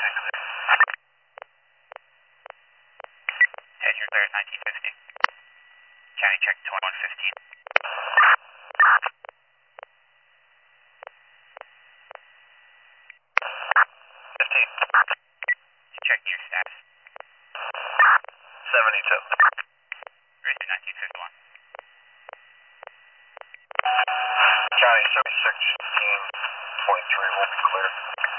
10, you're clear at 1950. County check 2115. 15. Checking your status. 72. Race 1951. County 76, 15, 23 will be clear.